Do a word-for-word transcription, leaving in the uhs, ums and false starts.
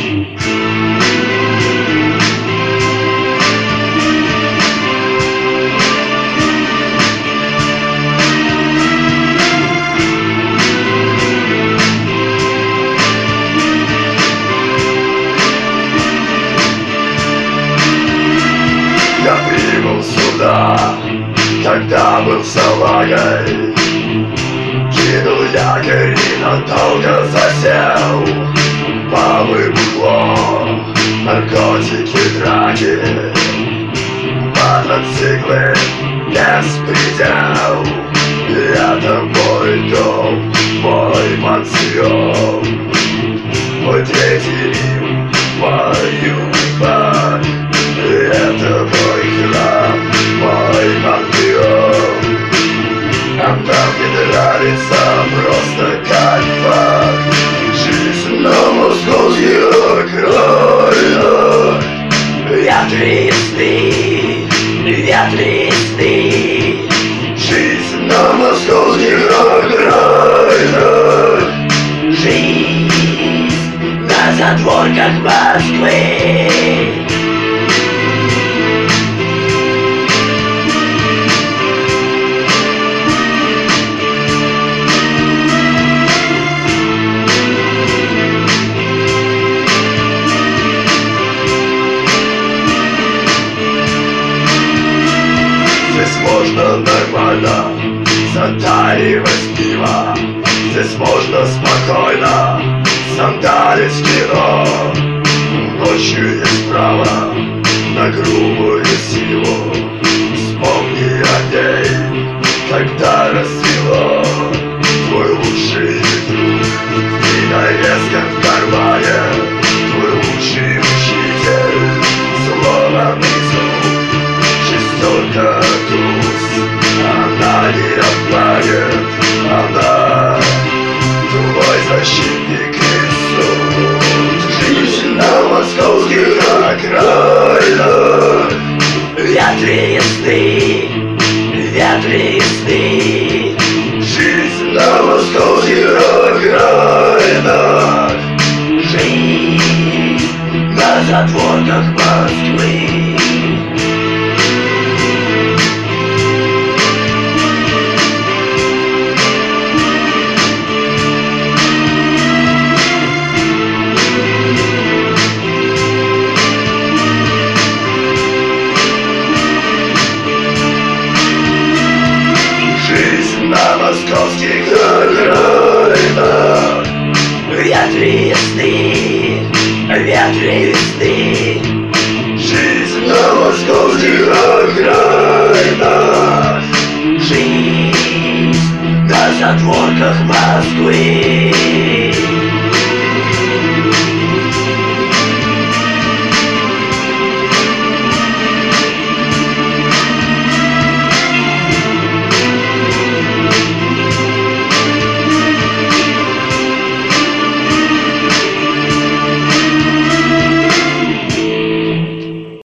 Я прибыл сюда, когда был салагой. Кинул якорь и надолго засел. Бабы, бухло, наркотики, драки, мотоциклы, беспредел. Это мой дом, мой пансион, мой третий Рим, мою любовь. Это мой храм, мой пантеон. А нам не нравится просто как факт. Жизнь на московских окраинах. Ветристы, ветристы. Жизнь на московских окраинах. Жизнь на задворках Москвы. Здесь можно нормально затаривать пиво. Здесь можно спокойно сандалить в кино. Ночью есть право на грубую силу. Вспомни о ней, когда расцвело. Твой лучший друг и навеска в кармане. Твой лучший учитель, сломанный зуб. Шестерка туз, она не обманет. Она твой защитник и суд. Жизнь на московских окраинах. Ветристы, ветристы. Жизнь на московских окраинах. Жизнь на задворках Москвы. На московских окраинах. Ветристы, ветристы. Жизнь на московских окраинах. Жизнь на задворках Москвы.